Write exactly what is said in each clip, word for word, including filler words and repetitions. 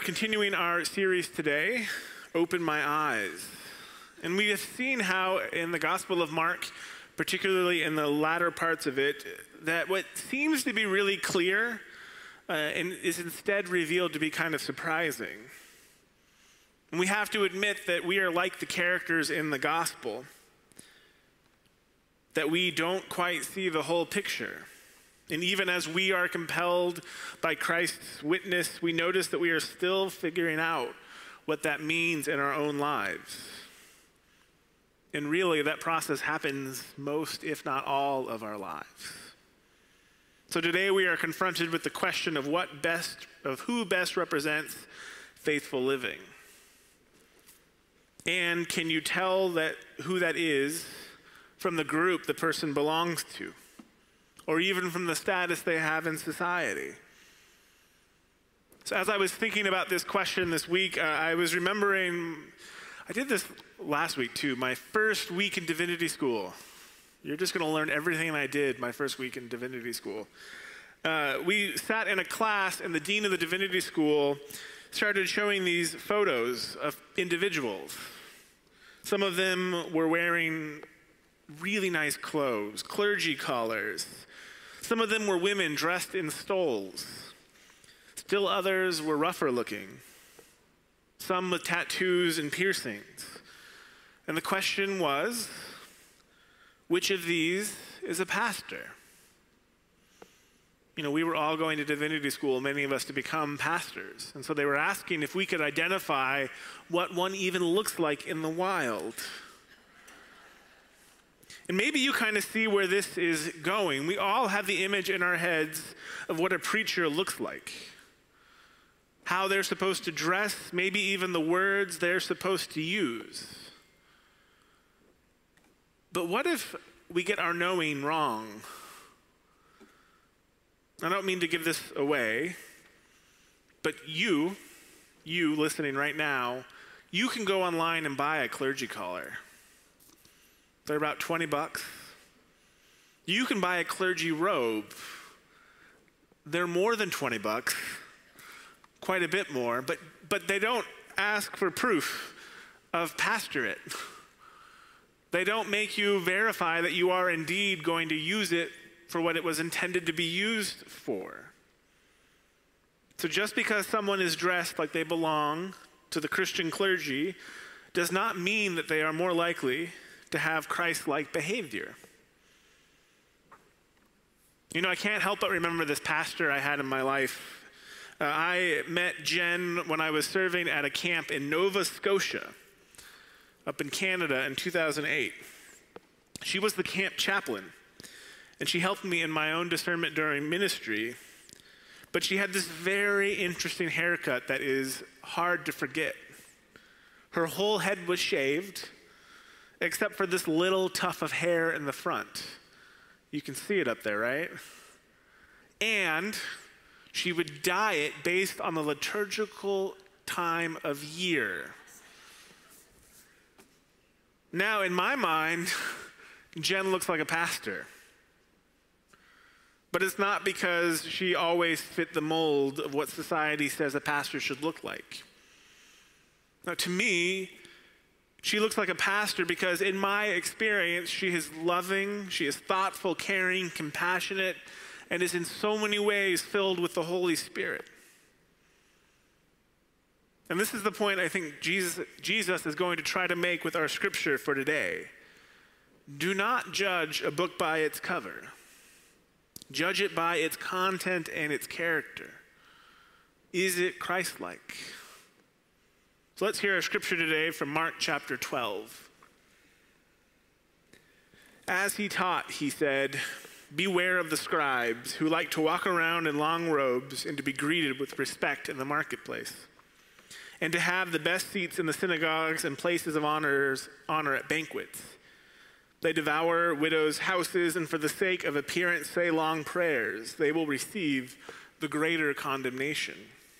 Continuing our series today, Open My Eyes. And we have seen how in the Gospel of Mark, particularly in the latter parts of it, that what seems to be really clear uh, and is instead revealed to be kind of surprising. And we have to admit that we are like the characters in the Gospel, that we don't quite see the whole picture. And even as we are compelled by Christ's witness, we notice that we are still figuring out what that means in our own lives. And really, that process happens most, if not all, of our lives. So today we are confronted with the question of what best, of who best represents faithful living. And can you tell that who that is from the group the person belongs to? Or even from the status they have in society? So as I was thinking about this question this week, uh, I was remembering, I did this last week too, my first week in divinity school. You're just going to learn everything I did my first week in divinity school. Uh, we sat in a class and the dean of the divinity school started showing these photos of individuals. Some of them were wearing really nice clothes, clergy collars. Some of them were women dressed in stoles. Still others were rougher looking. Some with tattoos and piercings. And the question was, which of these is a pastor? You know, we were all going to divinity school, many of us, to become pastors. And so they were asking if we could identify what one even looks like in the wild. And maybe you kind of see where this is going. We all have the image in our heads of what a preacher looks like, how they're supposed to dress, maybe even the words they're supposed to use. But what if we get our knowing wrong? I don't mean to give this away, but you, you listening right now, you can go online and buy a clergy collar. They're about twenty bucks. You can buy a clergy robe. They're more than twenty bucks, quite a bit more, but, but they don't ask for proof of pastorate. They don't make you verify that you are indeed going to use it for what it was intended to be used for. So just because someone is dressed like they belong to the Christian clergy does not mean that they are more likely to have Christ-like behavior. You know, I can't help but remember this pastor I had in my life. Uh, I met Jen when I was serving at a camp in Nova Scotia, up in Canada in two thousand eight. She was the camp chaplain, and she helped me in my own discernment during ministry, but she had this very interesting haircut that is hard to forget. Her whole head was shaved, except for this little tuft of hair in the front. You can see it up there, right? And she would dye it based on the liturgical time of year. Now, in my mind, Jen looks like a pastor. But it's not because she always fit the mold of what society says a pastor should look like. Now, to me, she looks like a pastor because in my experience, she is loving, she is thoughtful, caring, compassionate, and is in so many ways filled with the Holy Spirit. And this is the point I think Jesus, Jesus is going to try to make with our scripture for today. Do not judge a book by its cover. Judge it by its content and its character. Is it Christ-like? So let's hear our scripture today from Mark chapter twelve. As he taught, he said, "Beware of the scribes who like to walk around in long robes and to be greeted with respect in the marketplace, and to have the best seats in the synagogues and places of honors, honor at banquets. They devour widows' houses, and for the sake of appearance say long prayers. They will receive the greater condemnation."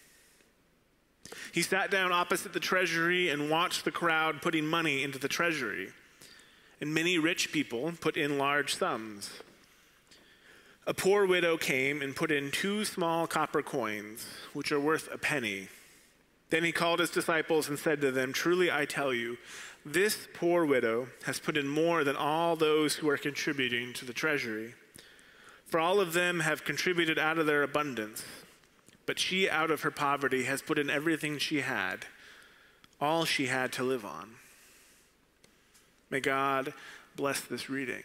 He sat down opposite the treasury and watched the crowd putting money into the treasury. And many rich people put in large sums. A poor widow came and put in two small copper coins, which are worth a penny. Then he called his disciples and said to them, "Truly I tell you, this poor widow has put in more than all those who are contributing to the treasury. For all of them have contributed out of their abundance, but she out of her poverty has put in everything she had, all she had to live on." May God bless this reading.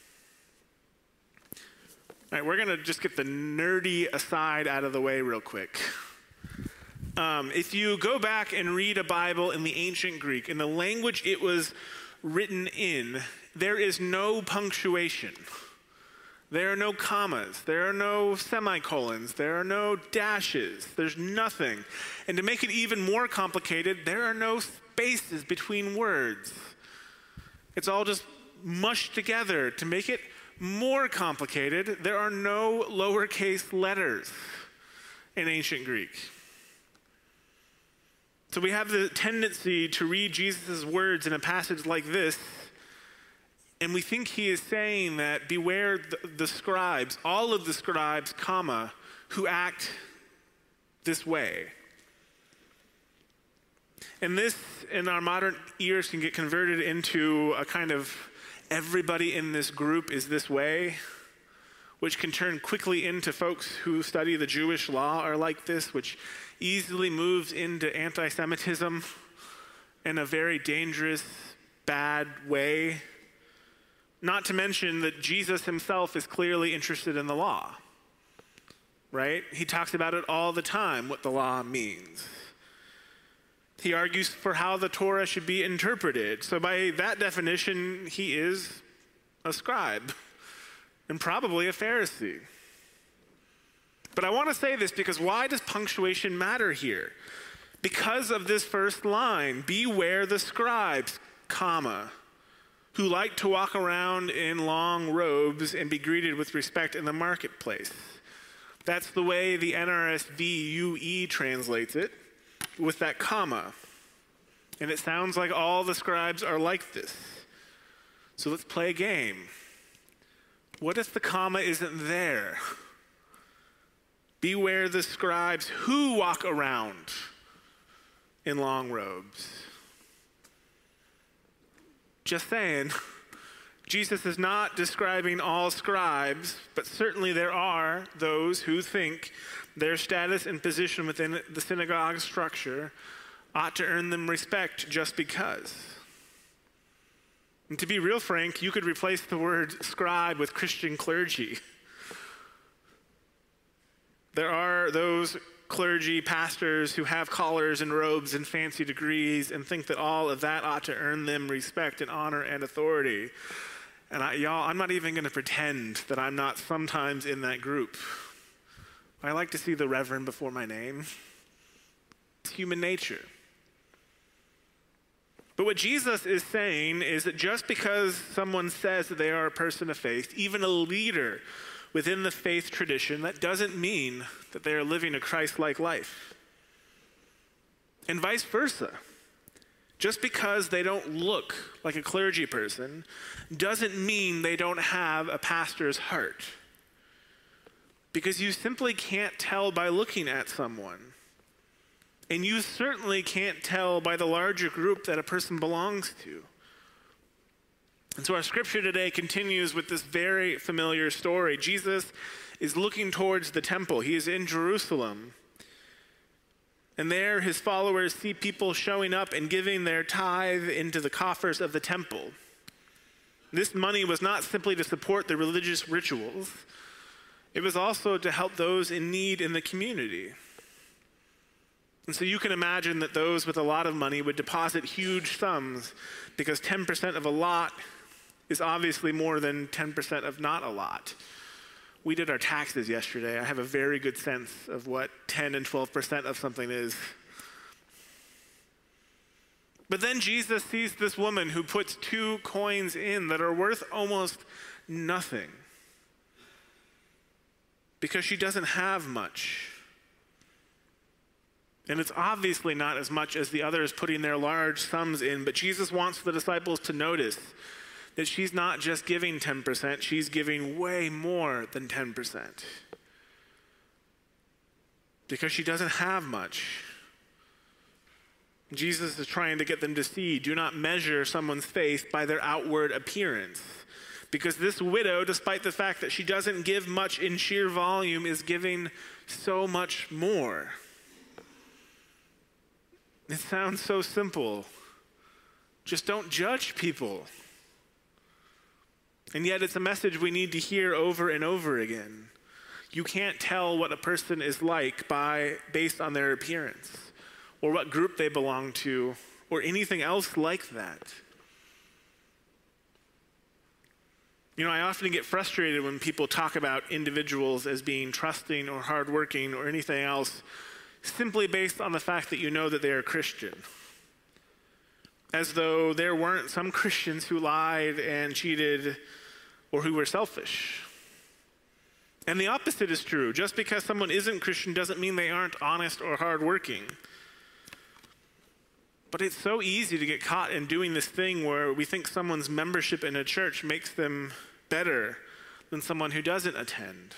All right, we're going to just get the nerdy aside out of the way real quick. Um, if you go back and read a Bible in the ancient Greek, in the language it was written in, there is no punctuation. There are no commas. There are no semicolons. There are no dashes. There's nothing. And to make it even more complicated, there are no spaces between words. It's all just mushed together. To make it more complicated, there are no lowercase letters in ancient Greek. So we have the tendency to read Jesus' words in a passage like this, and we think he is saying that beware the, the scribes, all of the scribes, comma, who act this way. And this, in our modern ears, can get converted into a kind of everybody in this group is this way, which can turn quickly into folks who study the Jewish law are like this, which easily moves into anti-Semitism in a very dangerous, bad way. Not to mention that Jesus himself is clearly interested in the law, right? He talks about it all the time, what the law means. He argues for how the Torah should be interpreted. So by that definition, he is a scribe and probably a Pharisee. But I want to say this because why does punctuation matter here? Because of this first line, beware the scribes, comma, who like to walk around in long robes and be greeted with respect in the marketplace. That's the way the N R S V U E translates it, with that comma. And it sounds like all the scribes are like this. So let's play a game. What if the comma isn't there? Beware the scribes who walk around in long robes. Just saying, Jesus is not describing all scribes, but certainly there are those who think their status and position within the synagogue structure ought to earn them respect just because. And to be real frank, you could replace the word scribe with Christian clergy. There are those clergy pastors who have collars and robes and fancy degrees and think that all of that ought to earn them respect and honor and authority. And I, y'all, I'm not even going to pretend that I'm not sometimes in that group. I like to see the Reverend before my name. It's human nature. But what Jesus is saying is that just because someone says that they are a person of faith, even a leader within the faith tradition, that doesn't mean that they are living a Christ-like life. And vice versa. Just because they don't look like a clergy person doesn't mean they don't have a pastor's heart. Because you simply can't tell by looking at someone. And you certainly can't tell by the larger group that a person belongs to. And so our scripture today continues with this very familiar story. Jesus is looking towards the temple. He is in Jerusalem. And there his followers see people showing up and giving their tithe into the coffers of the temple. This money was not simply to support the religious rituals. It was also to help those in need in the community. And so you can imagine that those with a lot of money would deposit huge sums because ten percent of a lot is obviously more than ten percent of not a lot. We did our taxes yesterday. I have a very good sense of what ten and twelve percent of something is. But then Jesus sees this woman who puts two coins in that are worth almost nothing because she doesn't have much. And it's obviously not as much as the others putting their large sums in, but Jesus wants the disciples to notice that she's not just giving ten percent, she's giving way more than ten percent. Because she doesn't have much. Jesus is trying to get them to see, do not measure someone's faith by their outward appearance. Because this widow, despite the fact that she doesn't give much in sheer volume, is giving so much more. It sounds so simple. Just don't judge people. And yet it's a message we need to hear over and over again. You can't tell what a person is like by based on their appearance, or what group they belong to, or anything else like that. You know, I often get frustrated when people talk about individuals as being trusting or hardworking or anything else simply based on the fact that you know that they are Christian. As though there weren't some Christians who lied and cheated or who were selfish. And the opposite is true. Just because someone isn't Christian doesn't mean they aren't honest or hardworking. But it's so easy to get caught in doing this thing where we think someone's membership in a church makes them better than someone who doesn't attend.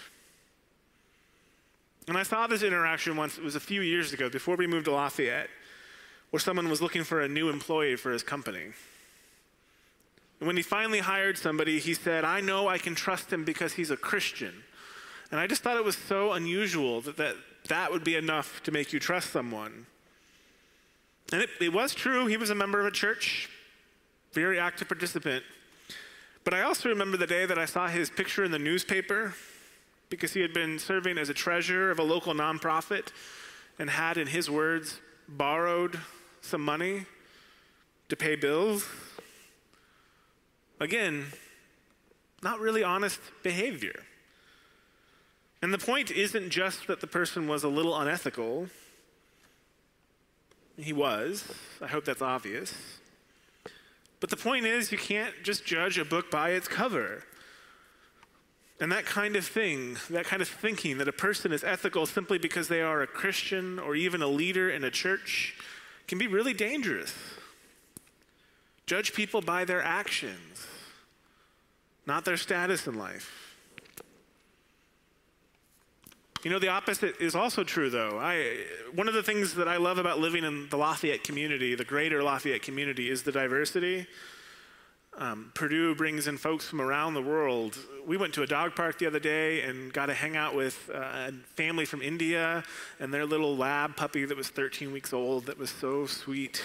And I saw this interaction once, it was a few years ago, before we moved to Lafayette, where someone was looking for a new employee for his company. And when he finally hired somebody, he said, I know I can trust him because he's a Christian. And I just thought it was so unusual that that, that would be enough to make you trust someone. And it, it was true. He was a member of a church, very active participant. But I also remember the day that I saw his picture in the newspaper because he had been serving as a treasurer of a local nonprofit and had, in his words, borrowed some money to pay bills. Again, not really honest behavior. And the point isn't just that the person was a little unethical. He was. I hope that's obvious. But the point is, you can't just judge a book by its cover. And that kind of thing, that kind of thinking that a person is ethical simply because they are a Christian or even a leader in a church can be really dangerous. Judge people by their actions, not their status in life. You know, the opposite is also true, though. I, one of the things that I love about living in the Lafayette community, the greater Lafayette community, is the diversity. Um, Purdue brings in folks from around the world. We went to a dog park the other day and got to hang out with uh, a family from India and their little lab puppy that was thirteen weeks old that was so sweet.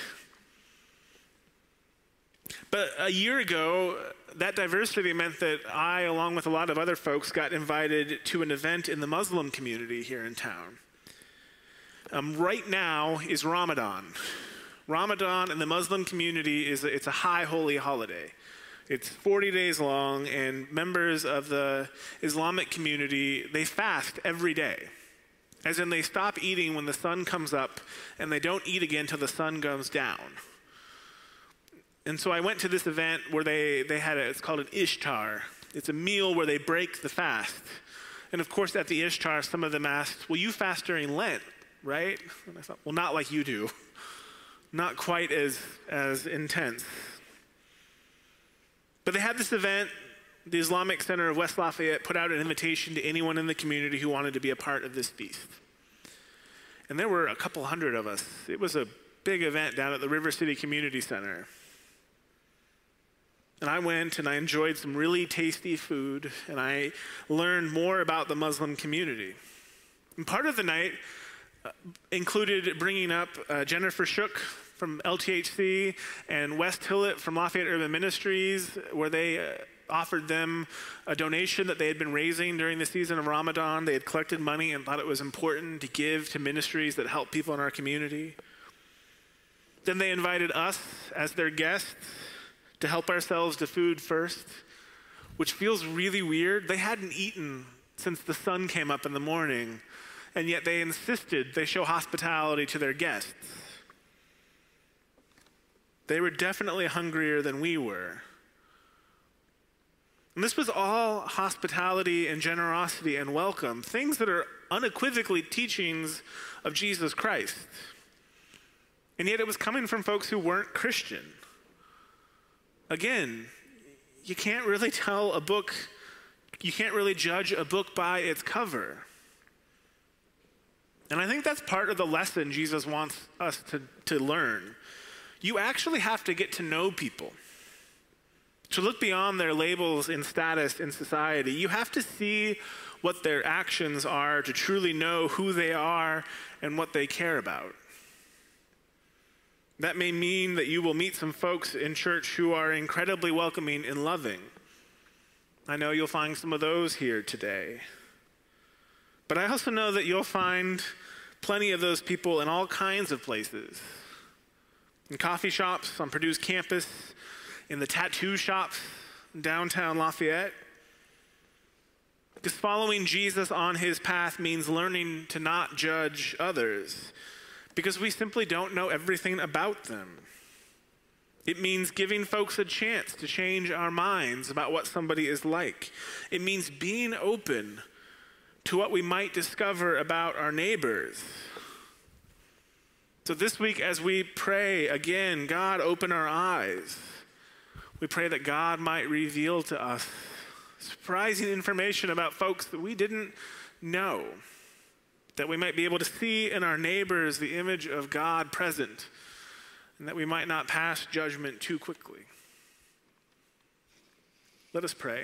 But a year ago, that diversity meant that I, along with a lot of other folks, got invited to an event in the Muslim community here in town. Um, right now is Ramadan. Ramadan in the Muslim community is a, it's a high holy holiday. It's forty days long, and members of the Islamic community, they fast every day. As in, they stop eating when the sun comes up, and they don't eat again till the sun goes down. And so I went to this event where they, they had a, it's called an ishtar. It's a meal where they break the fast. And of course, at the ishtar, some of them asked, well, you fast during Lent, right? And I thought, well, not like you do. Not quite as, as intense. But they had this event. The Islamic Center of West Lafayette put out an invitation to anyone in the community who wanted to be a part of this feast. And there were a couple hundred of us. It was a big event down at the River City Community Center. And I went and I enjoyed some really tasty food, and I learned more about the Muslim community. And part of the night uh, included bringing up uh, Jennifer Shook from L T H C and Wes Tillett from Lafayette Urban Ministries, where they uh, offered them a donation that they had been raising during the season of Ramadan. They had collected money and thought it was important to give to ministries that help people in our community. Then they invited us as their guests to help ourselves to food first, which feels really weird. They hadn't eaten since the sun came up in the morning, and yet they insisted they show hospitality to their guests. They were definitely hungrier than we were. And this was all hospitality and generosity and welcome, things that are unequivocally teachings of Jesus Christ. And yet it was coming from folks who weren't Christian. Again, you can't really tell a book, you can't really judge a book by its cover. And I think that's part of the lesson Jesus wants us to, to learn. You actually have to get to know people. To look beyond their labels and status in society. You have to see what their actions are to truly know who they are and what they care about. That may mean that you will meet some folks in church who are incredibly welcoming and loving. I know you'll find some of those here today. But I also know that you'll find plenty of those people in all kinds of places. In coffee shops, on Purdue's campus, in the tattoo shops in downtown Lafayette. Because following Jesus on his path means learning to not judge others, because we simply don't know everything about them. It means giving folks a chance to change our minds about what somebody is like. It means being open to what we might discover about our neighbors. So this week, as we pray again, God, open our eyes. We pray that God might reveal to us surprising information about folks that we didn't know, that we might be able to see in our neighbors the image of God present, and that we might not pass judgment too quickly. Let us pray.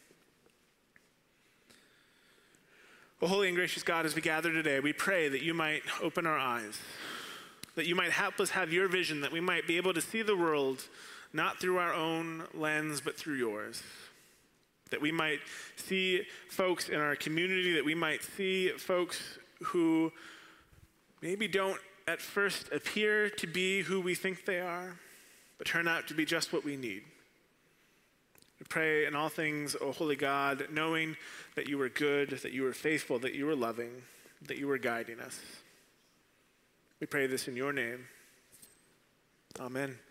O holy and gracious God, as we gather today, we pray that you might open our eyes, that you might help us have your vision, that we might be able to see the world not through our own lens, but through yours. That we might see folks in our community, that we might see folks who maybe don't at first appear to be who we think they are, but turn out to be just what we need. We pray in all things, O holy God, knowing that you are good, that you are faithful, that you are loving, that you are guiding us. We pray this in your name. Amen.